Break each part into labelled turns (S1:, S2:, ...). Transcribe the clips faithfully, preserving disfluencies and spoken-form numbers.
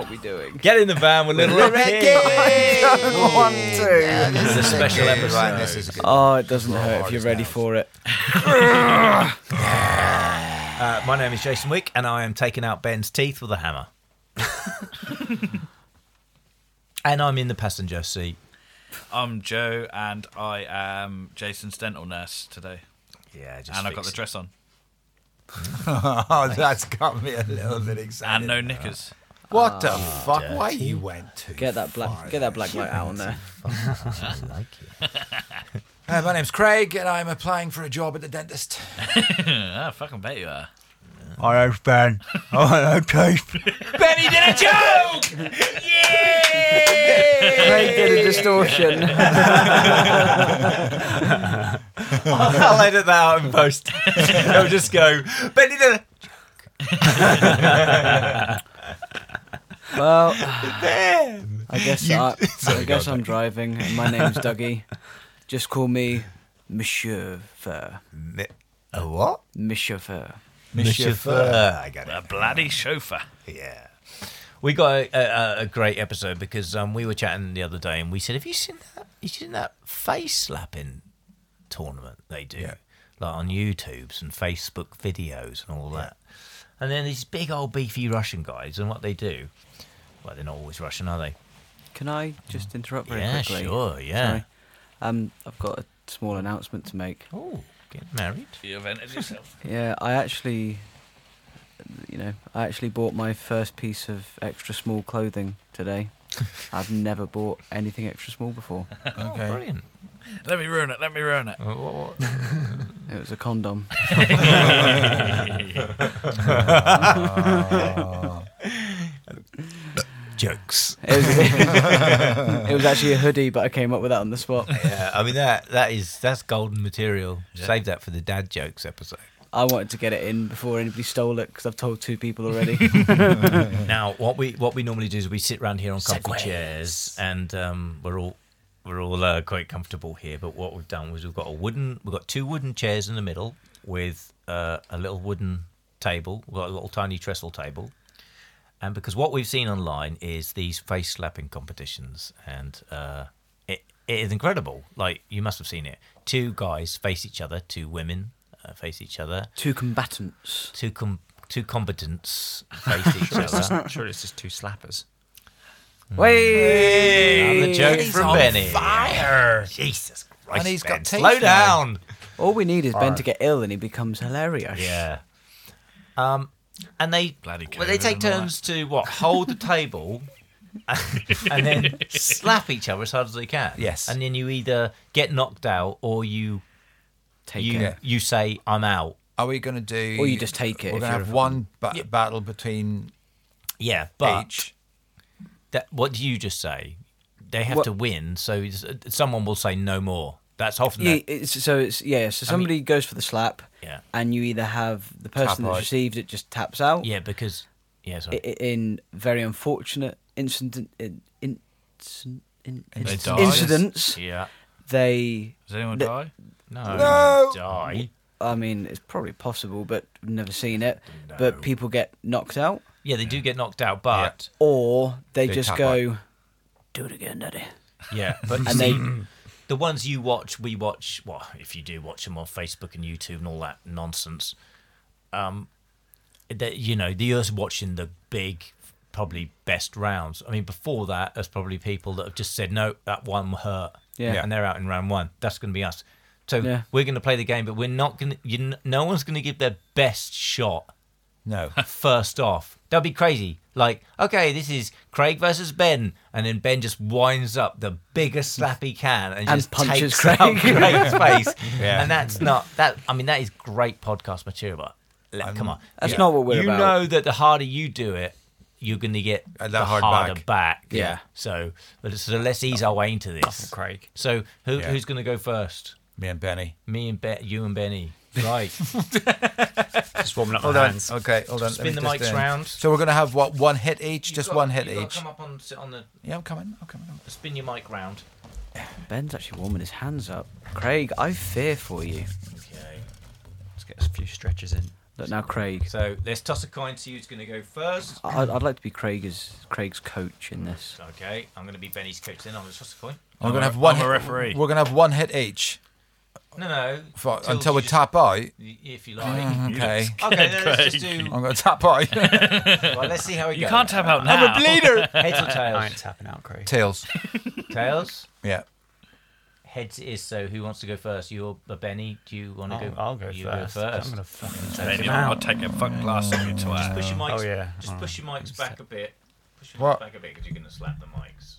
S1: what are we doing?
S2: Get in the van with Little Ricky!
S1: I don't want to.
S2: Yeah, this is a special episode.
S3: Right, this is a good
S1: Oh, it doesn't hurt if you're ready for it.
S2: Uh, my name is Jason Wick, and I am taking out Ben's teeth with a hammer. And I'm in the passenger seat.
S4: I'm Joe, and I am Jason's dental nurse today.
S2: Yeah, just
S4: and I've got
S2: fix
S4: the dress on.
S3: Oh, that's got me a little bit excited.
S4: And no knickers.
S3: What the fuck? Why you went to?
S1: Get that black, get that black light out on there.
S2: I like it.
S3: Uh, my name's Craig, and I'm applying for a job at the dentist.
S4: I fucking bet you are.
S3: Hi, name's Ben. Oh, hello, teeth.
S2: Benny did a joke! Yay!
S1: Craig did a distortion.
S2: I'll edit that out in post. I'll just go, Benny did a
S1: Well,
S2: Ben!
S1: I guess I, I guess I'm driving. And my name's Dougie. Just call me Monsieur Fur.
S3: Mi- a what?
S1: Monsieur Fur.
S2: Monsieur Fur. I got
S4: A
S2: it.
S4: bloody chauffeur.
S2: Yeah. We got a, a, a great episode because um, we were chatting the other day and we said, have you seen that? Have you seen that face slapping tournament they do?
S3: Yeah.
S2: Like on YouTubes and Facebook videos and all that. And then these big old beefy Russian guys, and what they do, well, they're not always Russian, are they?
S1: Can I just interrupt very
S2: Yeah,
S1: quickly?
S2: sure, yeah.
S1: Sorry. Um, I've got a small announcement to make.
S2: Oh, getting married?
S4: You invented yourself.
S1: Yeah, I actually, you know, I actually bought my first piece of extra small clothing today. I've never bought anything extra small before.
S2: Oh,
S3: Okay.
S2: brilliant.
S4: Let me ruin it. Let me ruin it.
S2: What, what, what?
S1: It was a condom.
S2: Jokes.
S1: It was, it was actually a hoodie, but I came up with that on the spot.
S2: Yeah, I mean, that that is, that's golden material. Save that for the dad jokes episode.
S1: I wanted to get it in before anybody stole it because I've told two people already.
S2: Now, what we what we normally do is we sit around here on comfy chairs, and um, we're all we're all uh, quite comfortable here. But what we've done was we've got a wooden, we've got two wooden chairs in the middle with uh, a little wooden table. We've got a little tiny trestle table, and because what we've seen online is these face slapping competitions, and uh, it it is incredible. Like, you must have seen it. Two guys face each other, two women uh, face each other,
S1: Two combatants.
S2: two com- two combatants face each other.
S5: Sure, it's just two slappers.
S1: Wait!
S2: Another joke
S3: He's
S2: from
S3: on
S2: Benny.
S3: fire.
S2: Jesus Christ.
S3: And he's got
S2: Ben,
S3: teeth
S2: slow
S3: now.
S2: down.
S1: All we need is Ben to get ill and he becomes hilarious.
S2: Yeah. Um, and they
S4: Bloody
S2: well, they
S4: COVID
S2: take
S4: and all
S2: turns to what hold the table, and then slap each other as hard as they can.
S3: Yes.
S2: And then you either get knocked out or you
S1: Take
S2: you
S1: it.
S2: you say I'm out.
S3: Are we going to do?
S1: Or you just take it
S3: We're
S1: if
S3: going to
S1: you're
S3: have
S1: a-
S3: one ba-
S2: Yeah.
S3: battle between
S2: Yeah, but
S3: each.
S2: that, what do you just say? They have
S1: What-
S2: to win, so it's- someone will say no more. That's often
S1: Yeah,
S2: that,
S1: it's, so it's yeah. So somebody goes for the slap,
S2: yeah,
S1: and you either have the person
S3: Tap
S1: that's
S3: out.
S1: received it just taps out.
S2: yeah, because yeah, sorry.
S1: I- i- in very unfortunate incident, in, in, in, in,
S4: They die.
S1: incidents,
S2: yeah,
S1: they.
S4: Does anyone
S1: The-
S4: die?
S2: no,
S3: No!
S2: die.
S1: I mean, it's probably possible, but I've never seen it.
S2: No.
S1: But people get knocked out,
S2: Yeah, they do get knocked out, but
S1: or they,
S3: They
S1: just
S3: tap
S1: go, "Do it again, Daddy."
S2: yeah, but
S1: And they,
S2: the ones you watch, we watch. Well, if you do watch them on Facebook and YouTube and all that nonsense, um, that you know, the us watching the big, probably best rounds. I mean, before that, there's probably people that have just said, "No, that one hurt,"
S1: Yeah.
S2: and they're out in round one. That's going to be us. So
S1: Yeah.
S2: we're going to play the game, but we're not going to. You, kn- no one's going to give their best shot
S3: No.
S2: first off. That'd be crazy. Like, okay, this is Craig versus Ben, and then Ben just winds up the biggest slap he can and,
S1: And
S2: just
S1: punches
S2: takes
S1: Craig.
S2: out Craig's face.
S3: Yeah.
S2: And that's not that. I mean, that is great podcast material. But let- come on,
S1: That's
S2: Yeah.
S1: not what we're
S2: you
S1: about.
S2: know that the harder you do it, you're going to get
S3: Uh,
S2: the
S3: the hard
S2: harder
S3: back.
S2: back.
S1: Yeah.
S2: So, but so let's ease our way into this.
S5: Craig.
S2: So, who,
S3: Yeah.
S2: who's going to go first?
S3: Me and Benny.
S2: Me and Be- you and Benny. Right.
S5: Just warming up
S3: Hold
S5: my
S3: on.
S5: hands.
S3: Okay, hold on. Let
S2: Spin
S3: me
S2: the
S3: just,
S2: mics
S3: uh,
S2: round.
S3: So we're going to have what? One hit each? Just
S2: You've got-
S3: one hit
S2: you've got
S3: each?
S2: to come up on, sit on the.
S3: Yeah, I'm coming. I'm coming.
S2: Spin your mic round.
S1: Ben's actually warming his hands up. Craig, I fear for you.
S2: Okay.
S5: Let's get a few stretches in.
S1: Look now, Craig.
S2: So let's toss a coin. See who's going to go first.
S1: I'd, I'd like to be Craig's Craig's coach in this.
S2: Okay, I'm going to be Benny's coach. Then I'm going to toss a coin.
S3: I'm gonna
S4: a-
S3: have one.
S4: I'm a
S3: hit-
S4: referee.
S3: We're gonna have one hit each
S2: No, no.
S3: for,
S2: Till
S3: until
S2: you
S3: we
S2: just-
S3: tap out.
S2: If you like.
S3: Mm, okay.
S2: Okay, then let's just do.
S3: I'm gonna tap out.
S2: Well, let's see how it
S4: You
S2: goes.
S4: can't tap out now.
S3: I'm a bleeder.
S2: Heads or
S5: I
S2: tails?
S5: ain't tapping out, Craig.
S3: Tails.
S2: Tails.
S3: Yeah.
S2: Heads it is. So who wants to go first? You're uh, Benny. Do you want to
S5: I'll,
S2: go?
S5: I'll go
S2: you
S5: first.
S2: Go first.
S5: I'm gonna fucking
S4: Then
S5: take him
S4: you- I'll
S5: out.
S4: take a fucking glass of you twat.
S2: Push your mics.
S5: Oh, yeah.
S2: Just
S5: Oh,
S2: push your mics
S5: just
S2: back
S5: take-
S2: a bit. Push your
S3: What?
S2: mics back a bit because you're going to slap the mics.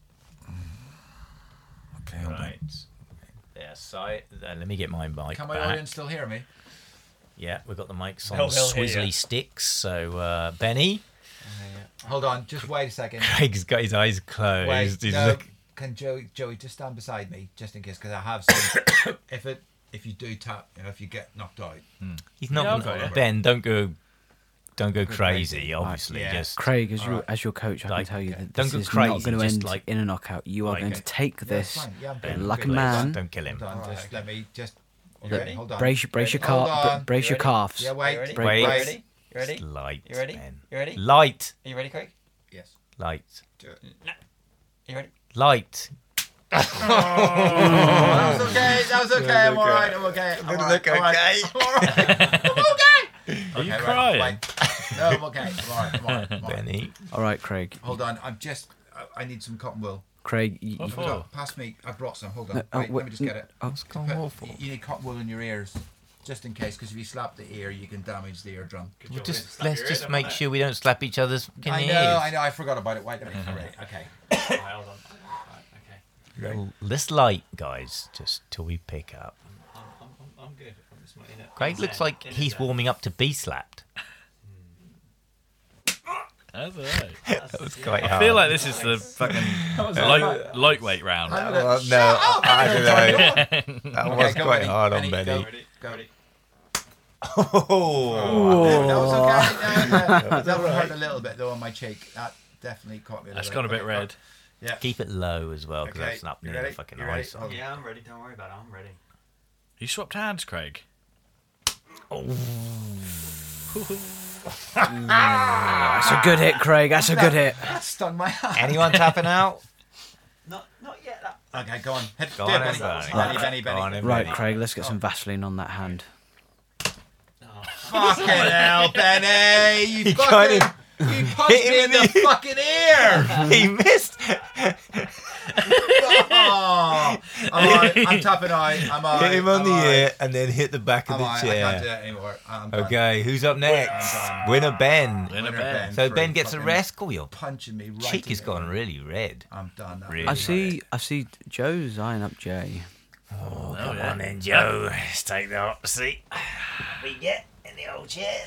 S3: Okay. Hold on.
S2: Right. There. Side. Uh, let me get my mic
S3: Can my
S2: back.
S3: audience still hear me?
S2: Yeah, we've got the mics on
S5: They'll- they'll hear
S2: swizzly
S5: ya.
S2: sticks. So uh, Benny.
S3: Hold on. Just wait a second.
S2: Craig's got his eyes closed.
S3: Wait.
S2: He's
S3: No.
S2: look-
S3: Can Joey, Joey just stand beside me, just in case, because I have some. if it, if you do tap, you know, if you get knocked out.
S2: He's not.
S4: Yeah, I'll
S2: gonna-
S4: go, yeah.
S2: Ben, don't go. Don't go
S3: Go
S2: crazy.
S3: crazy.
S2: Obviously,
S3: Yeah.
S2: just
S1: Craig, as
S3: All
S1: your
S3: right.
S1: as your coach, I
S2: Like,
S1: can tell you
S3: okay.
S1: that
S2: Don't
S1: this
S2: go
S1: is
S2: crazy,
S1: not going to
S2: just
S1: end
S2: like-
S1: in a knockout. You are
S2: like
S1: going
S2: it.
S1: to take
S3: Yeah,
S1: this
S3: it's fine. Yeah, I'm
S2: Ben,
S3: good.
S1: like a
S3: Good.
S1: man.
S2: don't kill him.
S3: Hold on, just let me just.
S5: You
S3: Okay,
S5: ready?
S3: hold on.
S1: Brace, brace your
S3: Hold
S1: calf,
S3: on.
S1: brace your
S5: ready?
S1: calves.
S3: Yeah, wait.
S5: You ready?
S1: Break-
S2: Wait.
S5: You
S3: Wait.
S5: ready? You ready?
S2: Light.
S5: You ready?
S2: Ben.
S5: You ready?
S2: Light.
S5: Are you ready, Craig?
S3: Yes.
S2: Light.
S3: Do it.
S5: You ready?
S2: Light.
S3: That was okay. That was okay. I'm all right. I'm okay. I'm all right.
S2: look
S3: I'm all right.
S2: okay.
S3: I'm all right. I'm okay.
S4: Are you
S3: Okay, right,
S4: crying?
S3: right. No, I'm okay. I'm all right. I'm all right. I'm all right.
S2: Benny.
S1: All right, Craig.
S3: Hold on. I'm just. I, I need some cotton wool.
S1: Craig, you,
S4: What
S1: you,
S4: for?
S3: Hold on. Pass me. I brought some. Hold on.
S1: No, oh,
S3: Wait,
S1: wait,
S3: let me just get it.
S1: oh,
S3: Put- you need cotton wool in your ears, just in case. Because if you slap the ear, you can damage the eardrum.
S2: We'll just let's just make sure we don't slap each other's fucking
S3: I
S2: ears.
S3: know. I know. I forgot about it. Wait a minute. I'm ready. Okay.
S5: Hold on. Right, okay.
S2: Well, Let's light, guys, just till we pick up.
S5: I'm, I'm, I'm, I'm good. I'm just in it.
S2: Craig looks like he's warming up to be slapped.
S4: That's all right.
S2: That was quite
S4: I
S2: hard.
S4: feel like this is the fucking light, lightweight round.
S3: I'm gonna-
S2: Well, no, I don't know. That
S3: Okay,
S2: was
S3: go,
S2: quite
S3: Benny.
S2: hard on
S3: Benny,
S2: Benny.
S3: go.
S5: Ready?
S3: Go.
S5: Ready?
S2: Oh.
S3: That was okay. No, no. That one hurt a little bit though on my cheek. That definitely caught me. A
S4: That's
S3: little
S4: gone a bit red.
S3: Yeah.
S2: Keep it low as well, because
S3: Okay,
S2: that's up
S3: you
S2: near
S3: ready?
S2: the fucking
S3: You ready?
S2: eyes.
S3: Hold on.
S5: Yeah, I'm ready. Don't worry about it. I'm ready.
S4: You swapped hands, Craig.
S1: that's a good hit, Craig. That's a good hit.
S3: That stung my hand.
S2: Anyone tapping out?
S5: Not, not yet. That.
S3: Okay, go on. Hit,
S2: Go
S3: do
S2: on,
S3: it, Benny.
S2: everybody.
S3: Benny, Benny,
S2: Go on,
S3: Benny.
S2: everybody.
S1: Right, Craig. Let's get some Vaseline on that hand.
S3: Fucking hell, Benny! You
S2: kind
S3: fucking,
S2: of
S3: you punched
S2: hit him
S3: me
S2: in
S3: in the
S2: the-
S3: fucking ear.
S2: He missed.
S3: Oh, I'm alright. I'm tapping out. I'm alright.
S2: Hit him on
S3: I'm
S2: the
S3: alright.
S2: ear and then hit the back of
S3: I'm
S2: the
S3: alright. I can't do
S2: chair.
S3: that anymore. I'm done.
S2: Okay, who's up next?
S3: I'm done.
S2: Winner Ben.
S4: Winner
S3: Winner
S4: Ben.
S2: So
S3: for
S2: Ben gets a
S3: fucking
S2: rest. Cool, your
S3: Punching me right.
S2: cheek
S3: in
S2: has
S3: the
S2: gone
S3: ear.
S2: really red.
S3: I'm done. That
S2: Really?
S1: I
S3: was
S1: see. I see. Joe's eyeing up Jay.
S2: Oh,
S4: come
S2: come
S4: yeah.
S2: on then, Joe. Let's take the hot seat. We get in the old chair.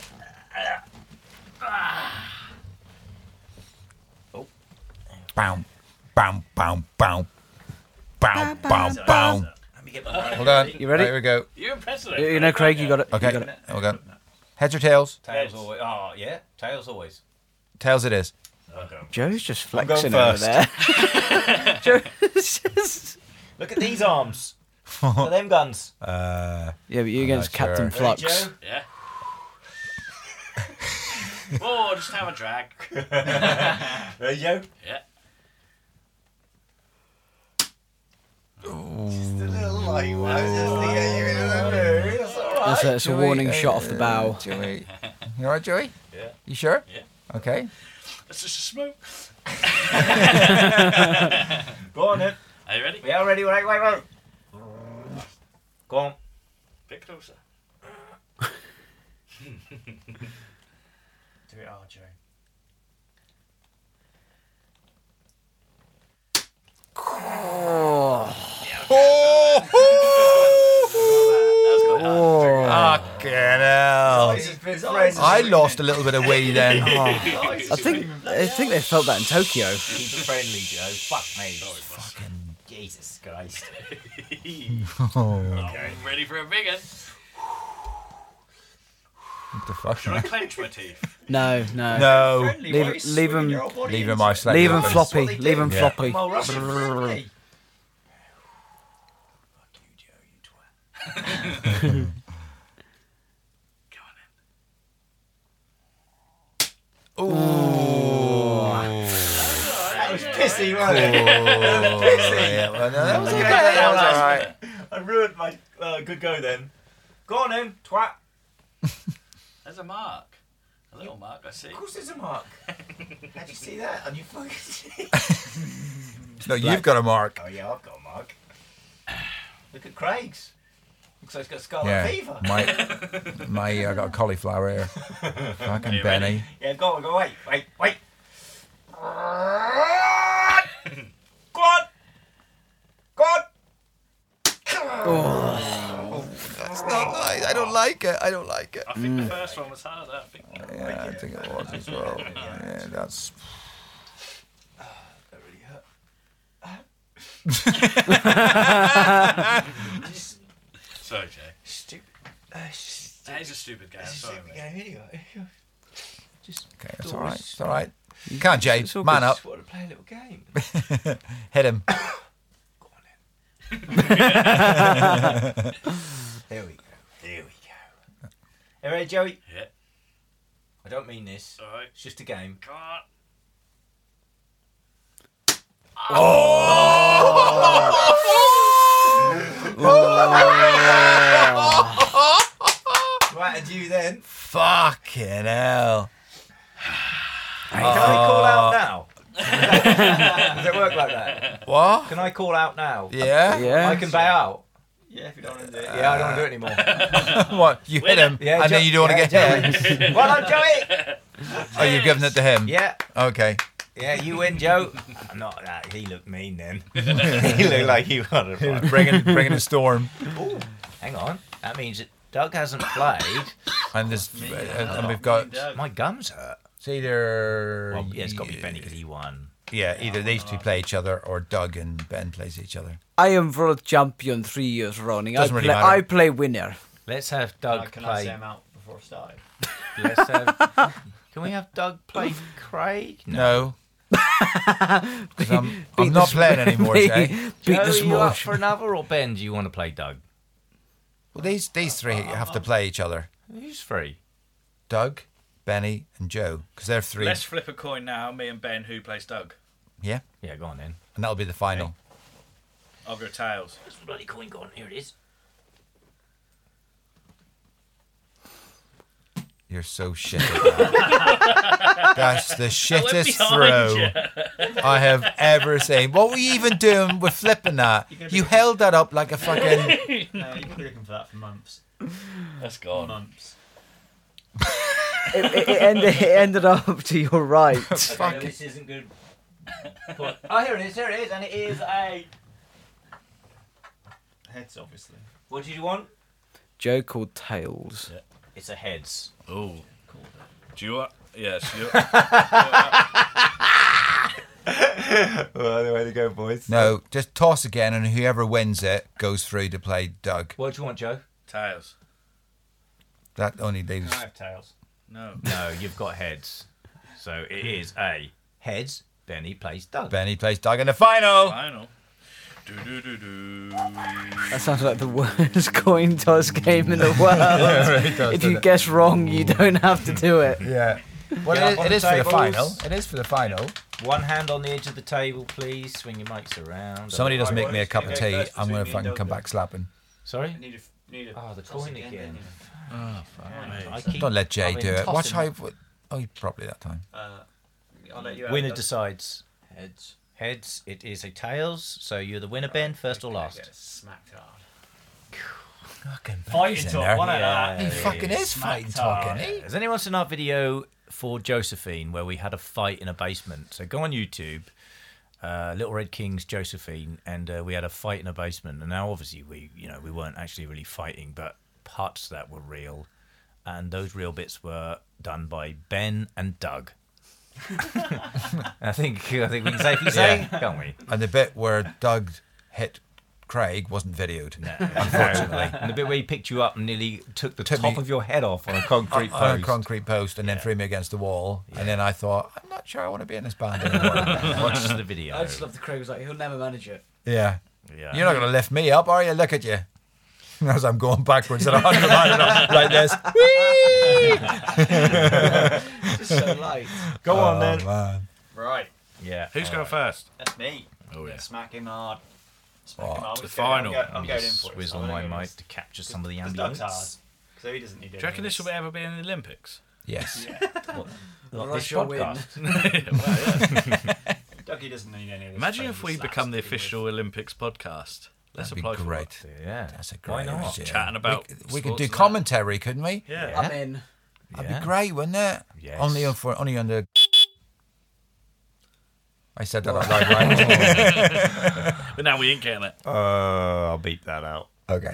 S3: Bow, bow, bow, bow, bow, bow, bow.
S2: Let me get my
S3: Hold on.
S1: You ready?
S3: Right, here we go.
S4: You're impressive.
S1: You know, Craig, you got it. You
S3: Okay.
S1: got it.
S3: Here we go. Heads or tails?
S2: Tails always. Oh, yeah. Tails always.
S3: Tails it is.
S1: Joe's just
S2: going
S1: flexing over
S2: first.
S1: there. Joe's just.
S2: Look at these arms. Look at them guns.
S3: Uh,
S1: Yeah, but you're against
S3: not sure.
S1: Captain
S3: Ready,
S1: Flux.
S2: Joe?
S4: Yeah. Oh, just have a drag.
S2: Ready, Joe?
S4: Yeah.
S2: Just a little light one.
S1: That's a, it's a warning shot off the bow.
S3: Joey. You alright, Joey?
S4: Yeah.
S3: You sure?
S4: Yeah.
S3: Okay.
S4: That's just a smoke.
S2: Go on then.
S4: Are you ready?
S2: We are ready. Wait, wait, wait. Go on.
S4: Bit closer.
S5: Do it hard, Joe.
S3: Fucking hell. I lost a little bit of weight then.
S1: I think I think they felt that in Tokyo.
S2: Keep it friendly, Joe. Fuck me. Fucking Jesus Christ.
S4: Okay. Ready for a big one?
S3: What the fuck?
S4: Should I clench my teeth?
S1: No, no.
S3: No.
S1: Leave it- leave 'em-
S3: Leave him my slightly
S1: Leave him
S3: open.
S1: floppy. Leave him
S3: Yeah.
S1: floppy.
S2: Well, Russian friendly.
S4: Go on then.
S3: pissy,
S6: Oh,
S3: wasn't it?
S6: yeah, well, no, that was okay. That was all right.
S5: I ruined my uh, good go then.
S3: Go on then, twat.
S4: There's a mark. A little mark, I see.
S3: Of course there's a mark. How'd you see that on your fucking sheet?
S6: No, you've got a mark.
S3: Oh yeah, I've got a mark. Look at Craig's. Looks like he's got scarlet
S6: Yeah,
S3: fever.
S6: my, my, I got a cauliflower here. Fucking
S4: you
S6: Benny.
S4: ready?
S3: Yeah, go on, go, wait, wait, wait. Go on! Go on!
S6: That's not nice. I don't like it. I don't like it.
S4: I think the first one was harder. I think.
S6: Yeah, I think it was as well. Yeah, that's.
S3: That really hurt.
S4: Sorry, Jay.
S3: Stupid. Uh, stupid.
S4: That is a stupid game.
S3: It's a
S4: Sorry,
S3: stupid
S4: mate.
S3: game anyway. Just
S6: Okay, it's all right. It's all right. Come on, Jay.
S1: It's all
S6: Man
S1: good.
S6: up.
S3: just want to play a little game.
S6: Hit him.
S3: Go on then. There we go. There we go. All right, Joey.
S4: Yeah.
S3: I don't mean this.
S4: All right.
S3: It's just a game.
S4: Come on.
S3: Right, and you then.
S6: Fucking hell.
S3: Can I call out now? Does it work like that?
S6: What?
S3: Can I call out now?
S6: Yeah?
S1: Yeah.
S3: I can bow out.
S5: Yeah, if you don't want to do it.
S3: Yeah, I don't want to do it anymore.
S6: What? You hit him
S3: Yeah,
S6: and
S3: Jo-
S6: then you don't want to
S3: yeah,
S6: get hit?
S3: Joey. Well done, Joey.
S6: Oh, you're giving it to him?
S3: Yeah,
S6: Okay.
S3: yeah, you win, Joe. Not that. He looked mean then. He looked like he wanted
S6: He was
S3: to.
S6: bringing, bringing a storm.
S3: Hang on. That means that Doug hasn't played.
S6: And, this, and, and we've got.
S3: My gums hurt.
S6: It's either.
S3: Well, yeah, it's got to be Benny because he won.
S6: Yeah, either these two play each other or Doug and Ben plays each other.
S1: I am world champion three years running.
S6: Doesn't
S1: I
S6: really
S1: play,
S6: matter.
S1: I play winner.
S3: Let's have
S5: Uh,
S3: Doug
S5: can I say
S3: play.
S5: I'm out before starting?
S3: Let's have. Can we have Doug play Craig?
S6: No. 'Cause I'm,
S1: Beat
S6: I'm
S1: the
S6: not
S1: sm-
S6: playing anymore, Jay.
S1: Beat
S3: Joe,
S1: the
S3: are you
S1: small.
S3: up for another, or Ben? Do you want to play Doug?
S6: Well, these these three have to play each other.
S3: Who's free?
S6: Doug, Benny, and Joe, because they're three.
S4: Let's flip a coin now. Me and Ben. Who plays Doug?
S6: Yeah,
S3: Yeah, go on then.
S6: and that'll be the final.
S4: I'll go tails.
S3: Where's the bloody coin gone? Here it is.
S6: You're so shit at that. That's the shittest throw I have ever seen. What were you even doing with flipping that? You held that up like a fucking...
S5: No, you've been looking for that for months.
S4: That's gone.
S5: Months.
S1: it, it, it, ended, it ended up to your right.
S3: Okay, no, this isn't good. Oh, here it is. Here it is, and it is a.
S5: Heads, obviously.
S3: What did you want?
S1: Joe called tails.
S3: It's a heads.
S4: Oh. Do you want? Yes. You,
S3: Well, the way to go, boys.
S6: No, just toss again, and whoever wins it goes through to play Doug.
S3: What do you want, Joe?
S4: tails.
S6: That only leaves...
S5: Can I have tails?
S4: No.
S3: No, you've got heads. So it is a heads. Then he plays Doug.
S6: Benny plays Doug in the final.
S4: Final. Do do do do.
S1: That sounds like the worst coin toss game in the world.
S6: Yeah, it really does,
S1: if
S6: doesn't
S1: you
S6: it?
S1: guess wrong, you don't have to do it.
S6: Yeah. Well,
S3: Get
S6: it,
S3: up on
S6: it
S3: the
S6: is for the
S3: tables.
S6: final. It is for the final.
S3: One hand on the edge of the table, please. Swing your mics around.
S6: Somebody doesn't
S5: Right,
S6: make me a
S5: boys,
S6: cup
S5: you
S6: of
S5: go
S6: tea.
S5: first
S6: I'm going to
S5: between me
S6: fucking
S5: and
S6: come
S5: Doug.
S6: back slapping.
S3: Sorry?
S5: I need a, need a
S3: Oh, the
S5: toss
S3: coin again.
S5: then,
S6: Oh, fuck.
S5: yeah.
S3: I keep
S6: Don't let Jay
S3: having
S6: do it. Watch
S3: tossing.
S6: how... Oh, you probably that time.
S5: Uh, I'll let you have
S3: Winner
S5: Doug.
S3: decides.
S5: Heads.
S3: Heads, it is a tails. So you're the winner, Ben, first or
S5: Okay, I
S3: last.
S5: get smacked hard.
S6: Fucking
S5: Fighting
S6: Benny's in
S5: talk,
S6: there.
S5: one of
S3: Yeah.
S5: that.
S6: He fucking is
S5: Smacked
S6: fighting talk,
S5: hard.
S6: isn't he?
S3: Has anyone seen our video for Josephine where we had a fight in a basement? So go on YouTube, uh, Little Red King's Josephine, and uh, we had a fight in a basement. And now obviously we, you know, we weren't actually really fighting, but parts of that were real, and those real bits were done by Ben and Doug. I think I think we can safely say, can't we?
S6: And the bit where Doug hit Craig wasn't videoed.
S3: No, unfortunately. And the bit where he picked you up and nearly took the
S6: Took
S3: top
S6: me-
S3: of your head off on a concrete
S6: On a
S3: post.
S6: concrete post and then threw me against the wall. And then I thought, I'm not sure I want to be in this band anymore.
S3: Watch the video.
S1: I just love the Craig was like, he'll never manage it.
S6: yeah.
S3: Yeah.
S6: You're not going to lift me up, are you? Look at you. As I'm going backwards at one hundred miles an hour like this. Whee!
S1: Just so light.
S3: Go on
S6: Oh,
S3: then.
S6: man.
S5: Right.
S2: Yeah.
S4: Who's
S2: all
S4: going
S2: right.
S4: first?
S5: That's me.
S4: Oh, yeah.
S5: Smack him hard. Smack
S6: Oh,
S5: him hard.
S4: the
S5: Let's go. I'm
S4: final.
S5: go- I'm
S2: Let me
S5: going in
S2: just
S5: for it.
S2: swizzle
S5: so I
S2: my
S5: don't go
S2: mic
S5: this-
S2: to capture some of the
S5: Because Doug's hard.
S2: ambience.
S5: So he doesn't need
S4: Do you reckon this will ever be in the Olympics?
S6: Yes.
S2: What,
S1: Well,
S2: this
S1: I shall win.
S2: podcast?
S4: Well, yeah.
S5: Dougie doesn't need any of this.
S4: Imagine
S5: crazy
S4: if we
S5: slaps
S4: become the
S5: to begin with.
S4: official Olympics podcast. Let's
S6: That'd be
S4: apply for
S6: great.
S4: it.
S2: Yeah.
S6: That's a
S2: Why
S6: great
S2: not?
S6: idea.
S4: Chatting about
S6: We, we could
S4: sports
S6: do
S4: and that.
S6: commentary, couldn't we?
S4: Yeah.
S1: I'm in.
S6: That'd
S2: Yeah.
S6: be great, wouldn't it?
S2: Yes.
S6: Only on for only on the. I said that out loud, right?
S4: But now we ain't getting it.
S2: Uh, I'll beat that out.
S6: Okay.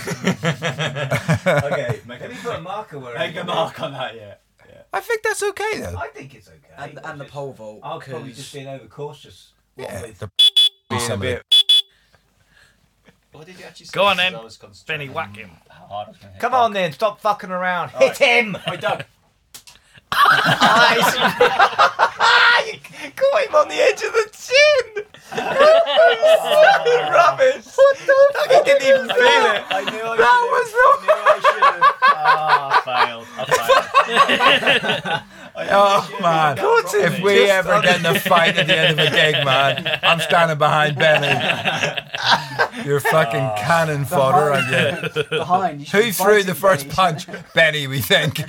S5: Okay, make
S3: Let me
S5: a,
S3: put a marker where
S5: make a mark on that, yeah.
S6: I think that's okay though.
S3: I think it's okay.
S1: And, and the pole vault.
S3: I'll probably
S1: 'cause-
S3: just being overcautious. What
S6: Yeah.
S3: with
S6: The
S3: being a
S6: some of
S3: bit.
S5: What did you actually say?
S4: Go on
S5: Because
S4: then,
S5: I was concentrating
S4: Benny, whack him.
S5: how hard I was gonna hit
S3: Come
S5: Doug.
S3: on then, stop fucking around. Hit him!
S5: Oi, Doug.
S3: Caught him on the edge of the chin! Rubbish! What the fuck? He didn't even feel it.
S5: I knew I
S3: That
S5: was I knew I should have. Ah, failed. I failed.
S6: Oh man! If we ever get in a fight at the end of a gig, man, I'm standing behind Benny. You're fucking cannon fodder, aren't you?
S1: Behind. You should
S6: Who
S1: be
S6: threw the
S1: fighting
S6: first
S1: Benny.
S6: punch? Benny, we think.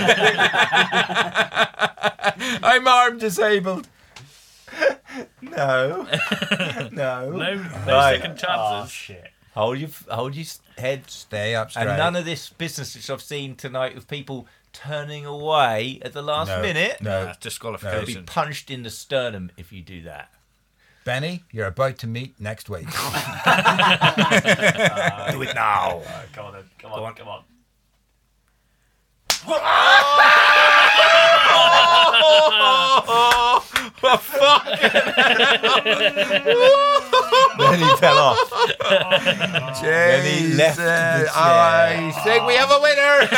S6: I'm arm disabled.
S3: No. No.
S4: No, no
S3: Right.
S4: second
S5: Oh,
S4: chances.
S5: shit.
S3: Hold your, hold your head.
S6: Stay up straight.
S3: And none of this business which I've seen tonight of people turning away at the last
S6: No,
S3: minute.
S6: no.
S4: Nah,
S3: You'll be
S4: disqualification.
S3: punched in the sternum if you do that.
S6: Benny, you're about to meet next week.
S3: do it now.
S5: Alright, come on then. Come on,
S3: Go on.
S5: come on.
S3: Then he fell off.
S6: Then
S3: he left the chair.
S6: I think we have a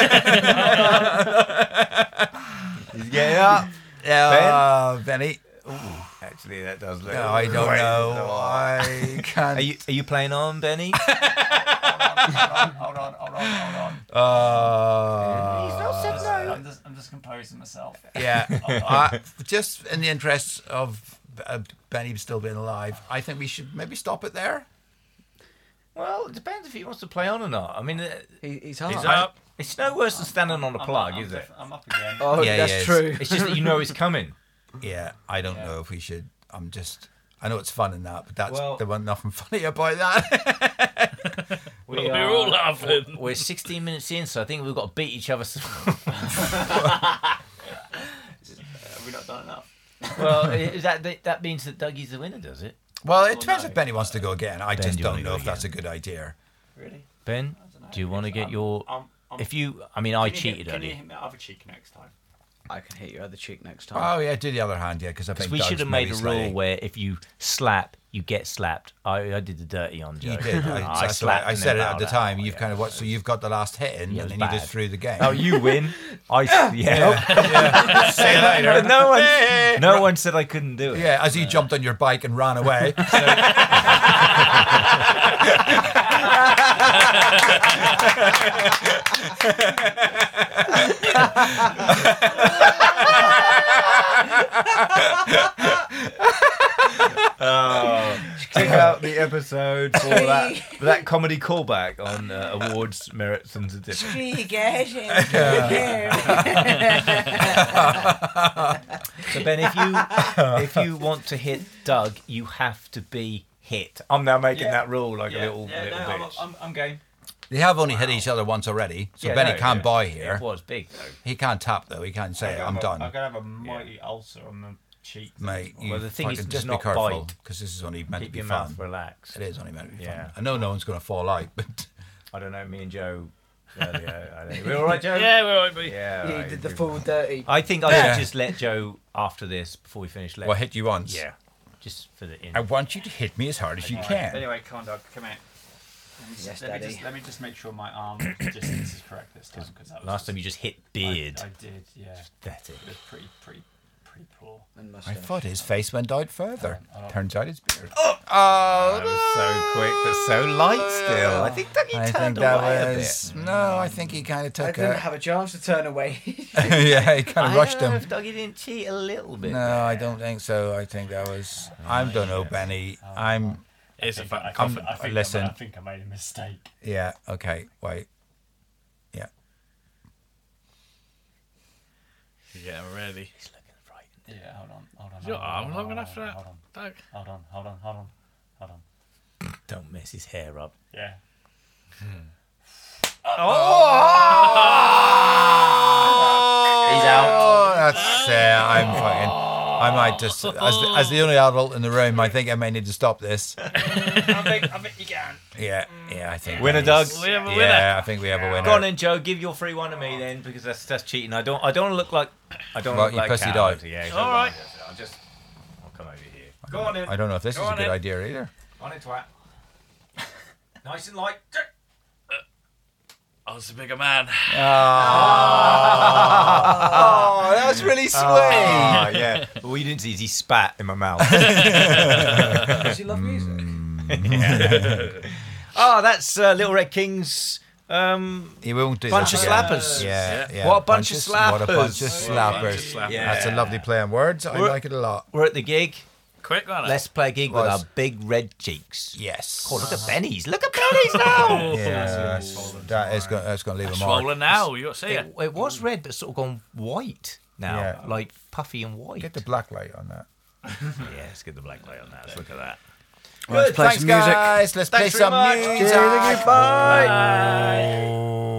S6: winner.
S3: He's getting up.
S6: Yeah, Benny.
S3: Actually, that does look.
S6: No, I don't know. I can't.
S3: Are you are you playing on, Benny?
S5: Hold on, hold on, hold on.
S6: Uh,
S5: I'm just, I'm just composing myself.
S6: yeah. I, just in the interests of uh, Benny still being alive, I think we should maybe stop it there.
S3: Well, it depends if he wants to play on or not. I mean, uh,
S1: He, he's hard.
S4: He's up.
S3: it's no worse than standing on a
S5: I'm-
S3: plug,
S5: I'm,
S3: is it?
S5: def- I'm up again.
S1: Oh,
S6: Yeah,
S1: that's
S6: yeah,
S1: true.
S3: It's just that you know it's coming.
S6: Yeah, I don't
S5: Yeah.
S6: know if we should. I'm just. I know it's fun in that, but that's
S3: Well-
S6: there wasn't nothing funny about that.
S4: We We're all laughing.
S3: We're sixteen minutes in, so I think we've got to beat each other.
S5: Have we not done enough?
S3: Well, is that that means that Dougie's the winner, does it?
S6: well, it
S5: Well,
S6: depends
S5: no.
S6: if Benny wants to go again. I
S3: Ben,
S6: just
S3: do you
S6: don't
S3: wanna
S6: know
S3: go
S6: if that's a
S3: again?
S6: good idea.
S5: Really?
S3: Ben,
S5: I don't know.
S3: do you want to get
S5: I'm-
S3: your?
S5: I'm- I'm-
S3: If you, I mean, I
S5: Can you hit-
S3: cheated
S5: Can you
S3: earlier.
S5: hit me other cheek next time?
S1: I can hit you other cheek next time.
S6: Oh yeah, do the other hand, yeah, because I
S3: Because
S6: think
S3: we
S6: Doug's
S3: should have made
S6: maybe
S3: a rule
S6: slightly-
S3: where if you slap, you get slapped. I, I did the dirty on Joe.
S6: You did. I,
S3: I
S6: that's what
S3: slapped.
S6: I, I
S3: and
S6: said it
S3: then
S6: at the
S3: bowed
S6: time.
S3: out.
S6: You've kind of watched, so you've got the last hit in,
S3: Yeah,
S6: and
S3: it
S6: then
S3: was
S6: you just
S3: bad.
S6: threw the game.
S3: Oh, you win. I yeah.
S6: yeah. See you later.
S3: But no one, no one said I couldn't do it.
S6: Yeah, as he jumped on your bike and ran away.
S3: Check out the episode for that for that comedy callback on uh, awards, merits, and certificates. So Ben, if you if you want to hit Doug, you have to be hit. I'm now making
S5: Yeah.
S3: that rule like
S5: yeah,
S3: a little
S5: yeah,
S3: little
S5: no, I'm,
S3: bitch.
S5: I'm, I'm game.
S6: They have only hit each other once already, so
S3: Yeah,
S6: Benny
S3: no,
S6: can't
S3: yeah.
S6: buy here.
S3: It was big though.
S6: He can't tap though. He can't say, "I'm done."
S5: I'm gonna have a mighty ulcer on the cheek.
S6: Mate, you
S3: Well, the thing is
S6: fucking
S3: to
S6: just be
S3: not
S6: careful
S3: bite.
S6: because this is only meant
S3: Keep
S6: to be
S3: your
S6: fun.
S3: mouth relaxed.
S6: It is only meant to be
S3: Yeah.
S6: fun. I know no one's going to fall out, but
S3: I don't know. Me and Joe. Earlier, I don't, we all right, Joe?
S4: Yeah, we're all right, mate.
S3: Yeah.
S1: He
S3: right.
S1: did the full dirty.
S3: I think I
S6: Yeah.
S3: should just let Joe after this before we finish. Let
S6: well, hit you once.
S3: yeah, just for the in.
S6: I want you to hit me as hard as you
S5: Alright,
S6: can.
S5: Anyway, come on, Doug, come here. Let me, just,
S1: Yes,
S5: let, me
S1: Daddy.
S5: just, let me just make sure my arm distance is correct this time. Because
S3: Last time you just hit beard.
S5: I, I did, yeah.
S3: Pathetic.
S5: It was pretty, pretty, pretty poor.
S6: I thought his face went out further.
S5: Hold on.
S6: Turns out it's beard.
S2: Oh, that was so quick, but so light still. I think Dougie
S6: I think
S2: turned
S6: that
S2: away
S6: was
S2: a bit.
S6: no. I think he kind of
S1: I
S6: took
S1: didn't
S6: a.
S1: have a chance to turn away.
S6: Yeah, he kind
S2: I
S6: of rushed
S2: don't know
S6: him.
S2: if Dougie didn't cheat a little bit.
S6: No, I don't think so. I think that was. I don't know, Benny. I'm.
S4: It's a
S5: I
S4: fucking
S5: think,
S4: coffin.
S5: I, think
S6: Listen.
S5: I, I think I made a mistake.
S6: Yeah. Okay. Wait. Yeah.
S4: You're getting ready.
S2: He's looking frightened.
S5: Yeah, hold on, hold on.
S4: Is your
S5: hold on,
S4: arm
S5: hold
S4: long
S5: on,
S4: enough for
S5: hold
S4: that?
S5: on, Hold on,
S4: Doug?
S5: hold on, hold on, hold on, hold on.
S2: Don't mess his hair up.
S5: Yeah.
S2: He's out.
S6: Oh, that's. Uh, I'm fucking. I might just, as the, as the only adult in the room, I think I may need to stop this.
S5: I think, I think you can.
S6: Yeah, yeah, I think.
S2: Winner,
S6: Benny's-
S2: Doug.
S4: We have a winner.
S6: Yeah, I think we have a winner.
S2: Go on then, Joe. Give your free one to me then, because that's that's cheating. I don't I don't want to look like I don't
S6: Well,
S2: look
S6: you
S2: like
S6: pussied
S2: coward.
S6: out.
S2: Yeah.
S4: All right.
S2: I'll just I'll come over here. Go on then.
S6: I don't know if this
S2: Go
S6: is a
S2: on
S6: good
S2: then.
S6: idea either.
S2: On it, twat. Nice and light.
S4: I was a bigger man.
S6: Oh, that's really sweet.
S2: Oh, yeah. But what you didn't see is he spat in my mouth.
S1: Does he love music?
S2: Oh, that's uh, Little Red King's um,
S6: He won't do
S2: bunch
S6: that
S2: of
S6: again.
S2: slappers.
S6: Yeah, yeah.
S2: What a bunch of
S6: What a bunch of
S2: slappers.
S6: slappers.
S4: Bunch of slappers.
S2: Yeah.
S6: That's a lovely play on words. I
S2: We're-
S6: like it a lot.
S2: We're at the gig.
S4: Quick, wasn't it?
S2: Let's play a gig with
S6: Was.
S2: our big red cheeks.
S6: Yes.
S2: Oh, look at Benny's. Look at Benny's now.
S6: Yeah, that's, that is going. That's going to leave a mark.
S4: Swollen now. You got to see it.
S2: It, it was red, but sort of gone white now,
S6: Yeah.
S2: like puffy and white.
S6: Get the black light on that.
S2: Yeah, let's get the black light on that. Let's look at that.
S1: Well, let's play
S6: Thanks,
S1: some music.
S6: guys. Let's
S2: Thanks
S6: play
S2: very
S6: some
S2: much.
S6: music.
S1: Cheers, bye.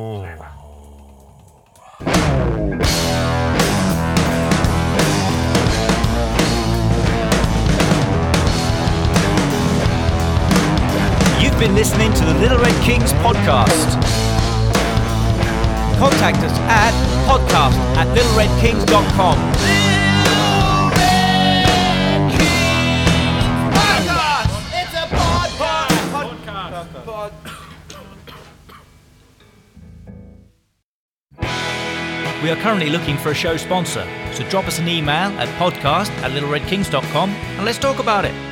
S2: You've been listening to the Little Red Kings podcast. Contact us at podcast at little red kings dot com. We are currently looking for a show sponsor, so drop us an email at podcast at little red kings dot com and let's talk about it.